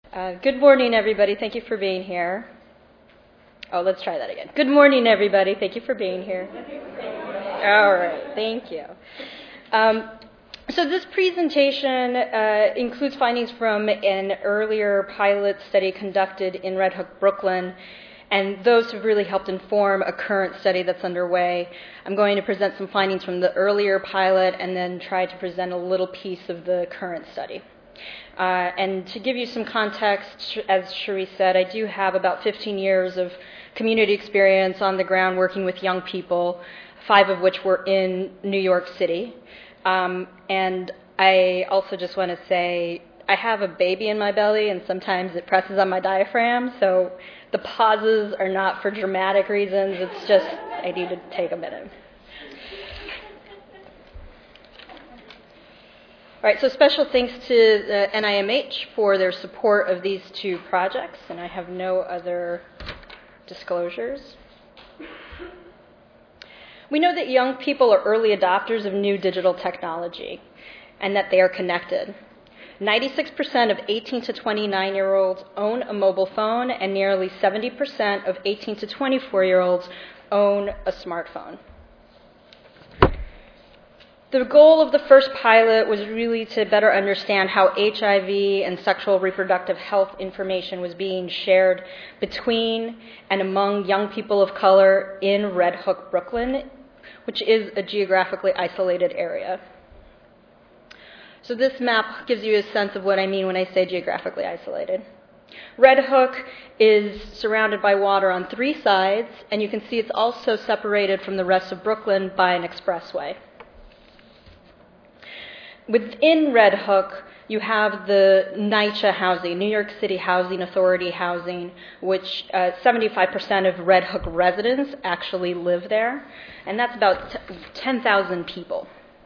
Good morning, everybody. Thank you for being here. Oh, let's try that again. Good morning, everybody. Thank you for being here. All right. Thank you. So this presentation includes findings from an earlier pilot study conducted in Red Hook, Brooklyn, and those have really helped inform a current study that's underway. I'm going to present some findings from the earlier pilot and then try to present a little piece of the current study. And to give you some context, as Cherie said, I do have about 15 years of community experience on the ground working with young people, 5 of which were in New York City. And I also just want to say I have a baby in my belly, and sometimes it presses on my diaphragm, so the pauses are not for dramatic reasons. It's just I need to take a minute. All right, so special thanks to the NIMH for their support of these 2 projects, and I have no other disclosures. We know that young people are early adopters of new digital technology and that they are connected. 96% of 18 to 29-year-olds own a mobile phone, and nearly 70% of 18 to 24-year-olds own a smartphone. The goal of the first pilot was really to better understand how HIV and sexual reproductive health information was being shared between and among young people of color in Red Hook, Brooklyn, which is a geographically isolated area. So this map gives you a sense of what I mean when I say geographically isolated. Red Hook is surrounded by water on 3 sides, and you can see it's also separated from the rest of Brooklyn by an expressway. Within Red Hook, you have the NYCHA housing, New York City Housing Authority housing, which 75% of Red Hook residents actually live there, and that's about 10,000 people.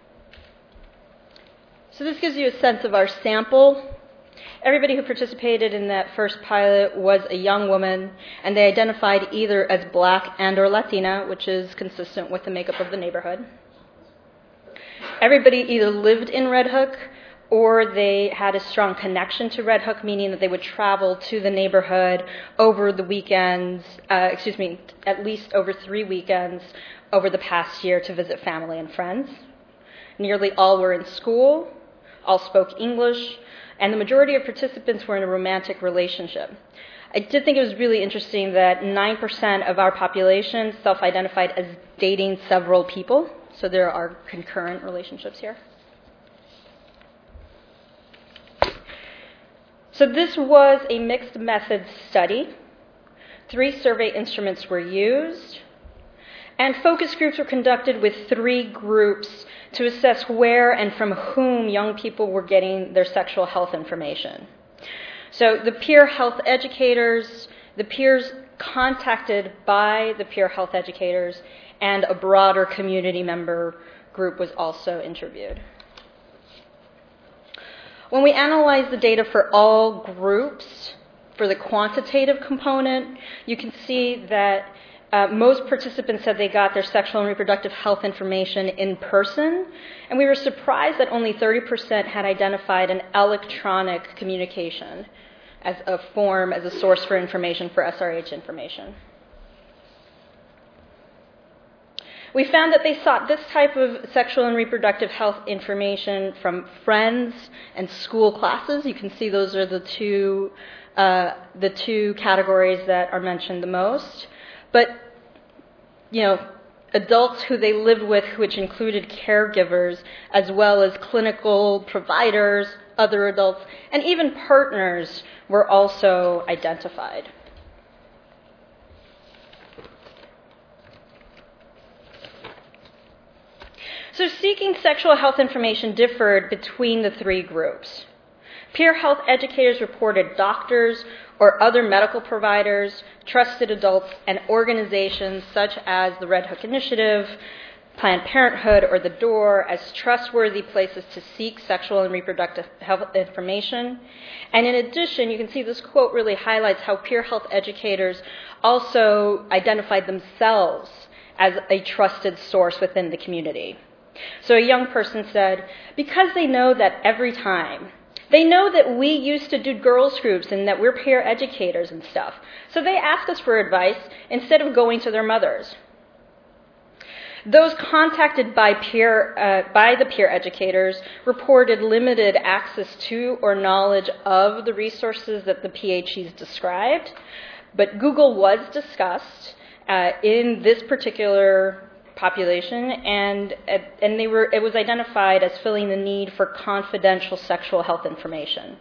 So this gives you a sense of our sample. Everybody who participated in that first pilot was a young woman, and they identified either as Black and or Latina, which is consistent with the makeup of the neighborhood. Everybody either lived in Red Hook or they had a strong connection to Red Hook, meaning that they would travel to the neighborhood over the weekends, at least over 3 weekends over the past year to visit family and friends. Nearly all were in school, all spoke English, and the majority of participants were in a romantic relationship. I did think it was really interesting that 9% of our population self-identified as dating several people. So there are concurrent relationships here. So this was a mixed methods study. 3 survey instruments were used, and focus groups were conducted with 3 groups to assess where and from whom young people were getting their sexual health information. So the peer health educators, the peers contacted by the peer health educators, and a broader community member group was also interviewed. When we analyzed the data for all groups, for the quantitative component, you can see that most participants said they got their sexual and reproductive health information in person, and we were surprised that only 30% had identified an electronic communication as a source for information for SRH information. We found that they sought this type of sexual and reproductive health information from friends and school classes. You can see those are the two categories that are mentioned the most. But, adults who they lived with, which included caregivers, as well as clinical providers, other adults, and even partners were also identified. So seeking sexual health information differed between the 3 groups. Peer health educators reported doctors or other medical providers, trusted adults, and organizations such as the Red Hook Initiative, Planned Parenthood, or The Door as trustworthy places to seek sexual and reproductive health information. And in addition, you can see this quote really highlights how peer health educators also identified themselves as a trusted source within the community. So a young person said, because they know that every time They know that we used to do girls groups and that we're peer educators and stuff. So they ask us for advice instead of going to their mothers. Those contacted by the peer educators reported limited access to or knowledge of the resources that the PHEs described, but Google was discussed in this particular population, and it was identified as filling the need for confidential sexual health information.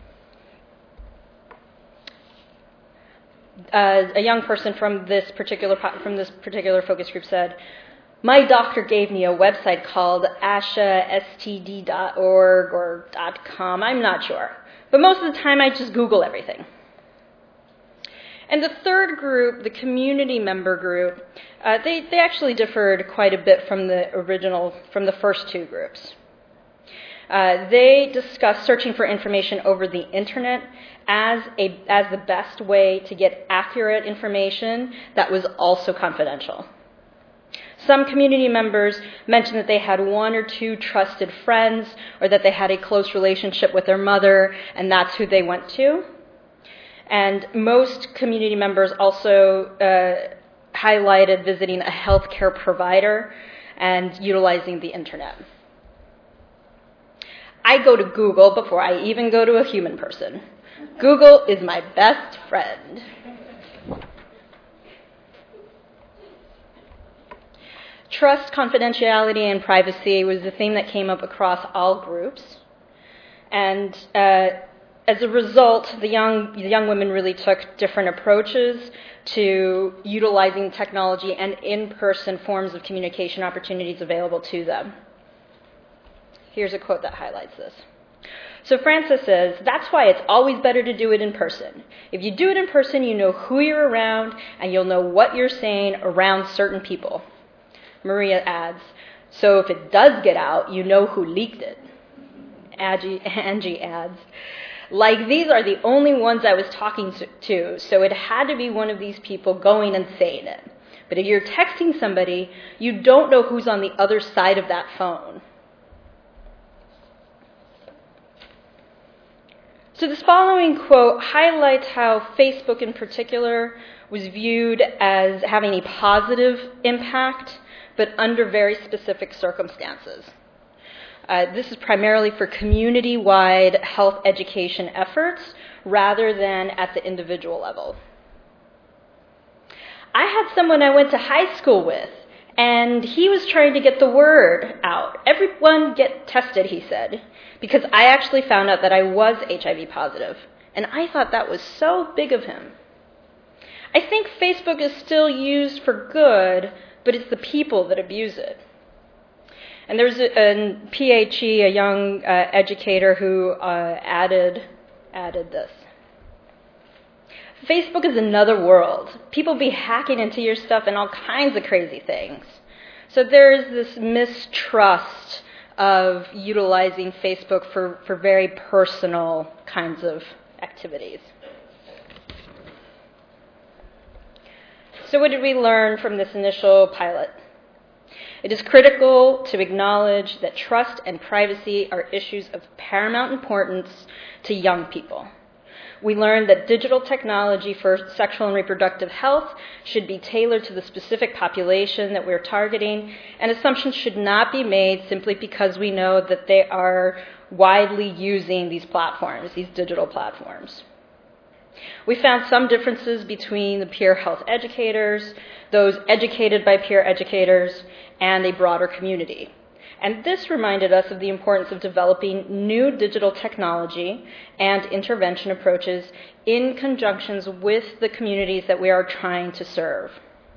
A young person from this particular focus group said, "My doctor gave me a website called ashastd.org or .com, I'm not sure. But most of the time I just Google everything." And the third group, the community member group, they actually differed quite a bit from the first two groups. They discussed searching for information over the internet as the best way to get accurate information that was also confidential. Some community members mentioned that they had one or two trusted friends, or that they had a close relationship with their mother, and that's who they went to. And most community members also highlighted visiting a healthcare provider and utilizing the internet. I go to Google before I even go to a human person. Google is my best friend. Trust, confidentiality, and privacy was the theme that came up across all groups. And as a result, the young women really took different approaches to utilizing technology and in-person forms of communication opportunities available to them. Here's a quote that highlights this. So Frances says, "That's why it's always better to do it in person. If you do it in person, you know who you're around, and you'll know what you're saying around certain people." Maria adds, "So if it does get out, you know who leaked it." Angie adds, "Like, these are the only ones I was talking to, so it had to be one of these people going and saying it. But if you're texting somebody, you don't know who's on the other side of that phone." So this following quote highlights how Facebook in particular was viewed as having a positive impact, but under very specific circumstances. This is primarily for community-wide health education efforts rather than at the individual level. I had someone I went to high school with, and he was trying to get the word out. "Everyone get tested," he said, because I actually found out that I was HIV positive, and I thought that was so big of him. I think Facebook is still used for good, but it's the people that abuse it. And there's a PHE, a young educator, who added this. "Facebook is another world. People be hacking into your stuff and all kinds of crazy things. So there's this mistrust of utilizing Facebook for very personal kinds of activities." So what did we learn from this initial pilot? It is critical to acknowledge that trust and privacy are issues of paramount importance to young people. We learned that digital technology for sexual and reproductive health should be tailored to the specific population that we're targeting, and assumptions should not be made simply because we know that they are widely using these platforms, these digital platforms. We found some differences between the peer health educators, those educated by peer educators, and a broader community. And this reminded us of the importance of developing new digital technology and intervention approaches in conjunctions with the communities that we are trying to serve.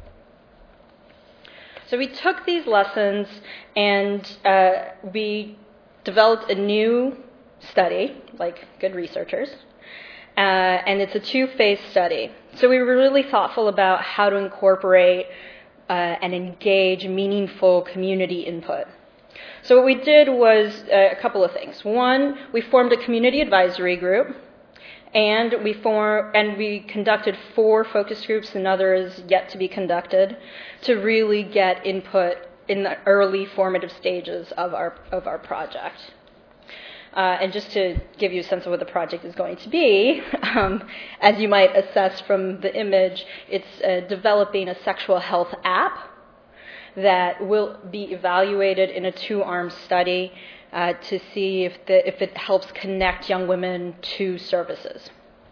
So we took these lessons and we developed a new study, like good researchers, and it's a 2-phase study. So we were really thoughtful about how to incorporate and engage meaningful community input. So what we did was a couple of things. One, we formed a community advisory group, and we conducted 4 focus groups, another is yet to be conducted, to really get input in the early formative stages of our project. And just to give you a sense of what the project is going to be, as you might assess from the image, it's developing a sexual health app that will be evaluated in a 2-arm study to see if it helps connect young women to services.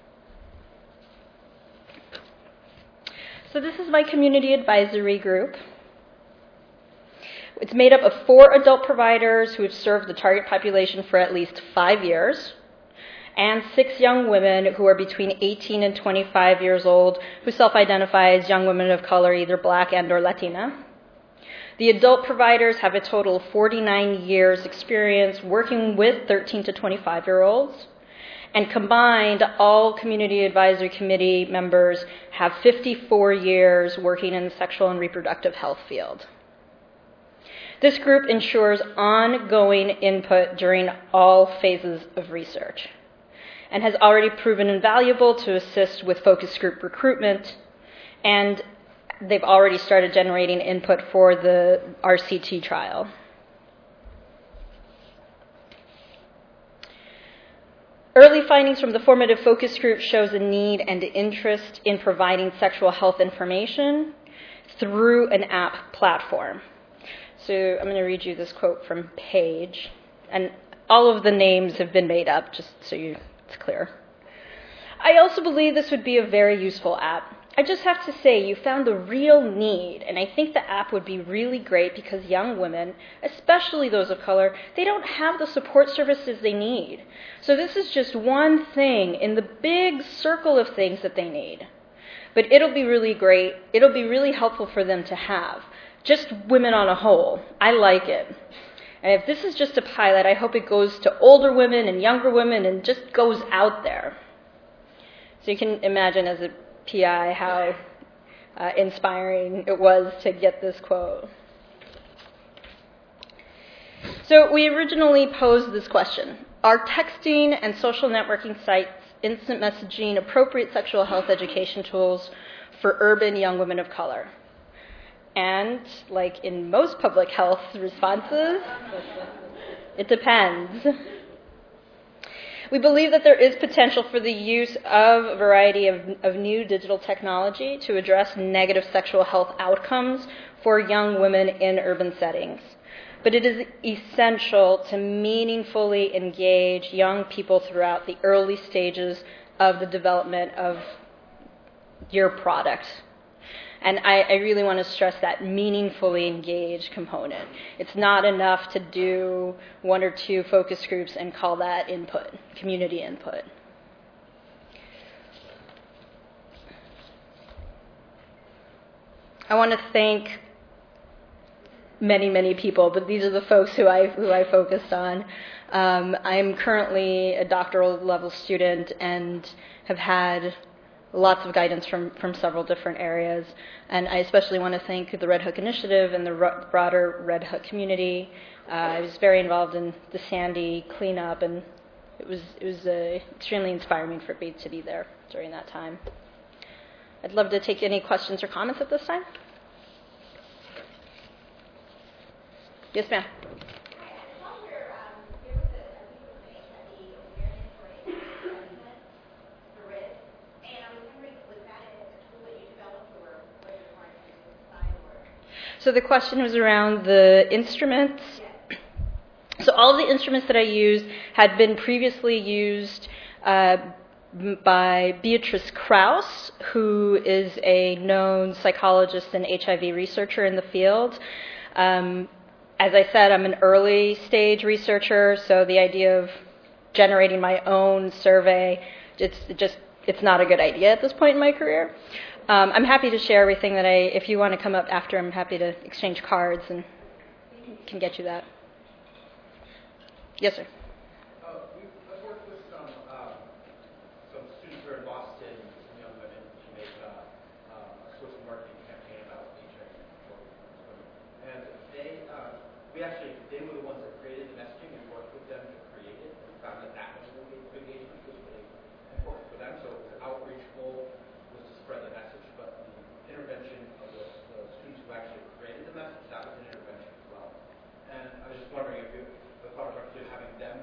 So this is my community advisory group. It's made up of 4 adult providers who have served the target population for at least 5 years, and 6 young women who are between 18 and 25 years old who self-identify as young women of color, either Black and or Latina. The adult providers have a total of 49 years experience working with 13 to 25-year-olds. And combined, all Community Advisory Committee members have 54 years working in the sexual and reproductive health field. This group ensures ongoing input during all phases of research and has already proven invaluable to assist with focus group recruitment, and they've already started generating input for the RCT trial. Early findings from the formative focus group shows a need and interest in providing sexual health information through an app platform. So I'm going to read you this quote from Paige, and all of the names have been made up, just so it's clear. I also believe this would be a very useful app. I just have to say, you found the real need, and I think the app would be really great because young women, especially those of color, they don't have the support services they need. So this is just one thing in the big circle of things that they need. But it'll be really great. It'll be really helpful for them to have. Just women on a whole. I like it. And if this is just a pilot, I hope it goes to older women and younger women and just goes out there. So you can imagine as a PI how inspiring it was to get this quote. So we originally posed this question: are texting and social networking sites, instant messaging, appropriate sexual health education tools for urban young women of color? And like in most public health responses, it depends. We believe that there is potential for the use of a variety of new digital technology to address negative sexual health outcomes for young women in urban settings. But it is essential to meaningfully engage young people throughout the early stages of the development of your product. And I really want to stress that meaningfully engaged component. It's not enough to do 1 or 2 focus groups and call that input, community input. I want to thank many, many people, but these are the folks who I focused on. I'm currently a doctoral level student and have had lots of guidance from several different areas. And I especially want to thank the Red Hook Initiative and the broader Red Hook community. I was very involved in the Sandy cleanup, and it was extremely inspiring for me to be there during that time. I'd love to take any questions or comments at this time. Yes, ma'am. So the question was around the instruments. So all of the instruments that I used had been previously used by Beatrice Krause, who is a known psychologist and HIV researcher in the field. As I said, I'm an early stage researcher, so the idea of generating my own survey, it's not a good idea at this point in my career. I'm happy to share everything that if you want to come up after, I'm happy to exchange cards and can get you that. Yes, sir. I've worked with some students here in Boston, some young women, to make a social marketing campaign about HIV. And they were the ones that created the messaging and worked with them to create it and found that was really good engagement, was really important for them. So the outreach goal was to spread the message, but the intervention of the students who actually created the message, that was an intervention as well. And I was just wondering if you the thought of actually having them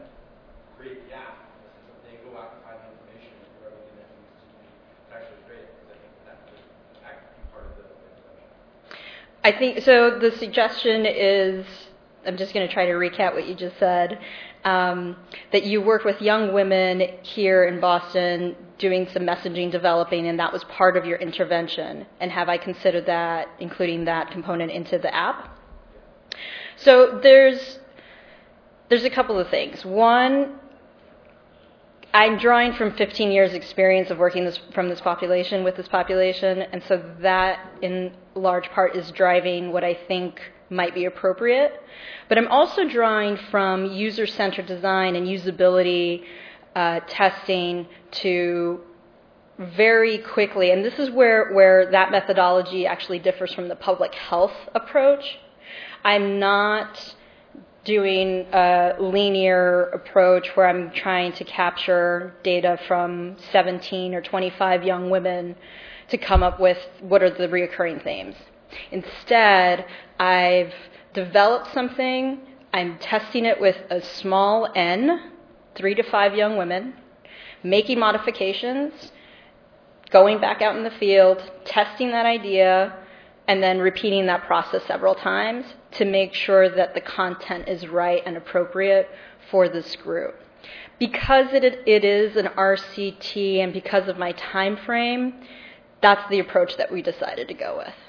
I think, so the suggestion is, I'm just going to try to recap what you just said, that you worked with young women here in Boston doing some messaging developing, and that was part of your intervention. And have I considered that, including that component into the app? So there's a couple of things. One, I'm drawing from 15 years experience of working from this population, with this population, and so that in large part is driving what I think might be appropriate. But I'm also drawing from user-centered design and usability testing to very quickly, and this is where that methodology actually differs from the public health approach. I'm not doing a linear approach where I'm trying to capture data from 17 or 25 young women to come up with what are the reoccurring themes. Instead, I've developed something, I'm testing it with a small N, 3 to 5 young women, making modifications, going back out in the field, testing that idea, and then repeating that process several times to make sure that the content is right and appropriate for this group. Because it is an RCT and because of my time frame, that's the approach that we decided to go with.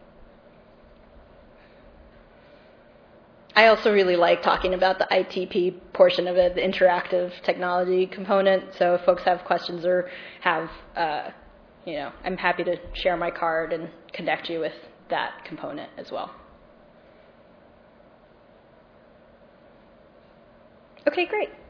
I also really like talking about the ITP portion of it, the interactive technology component. So if folks have questions or have, I'm happy to share my card and connect you with that component as well. Okay, great.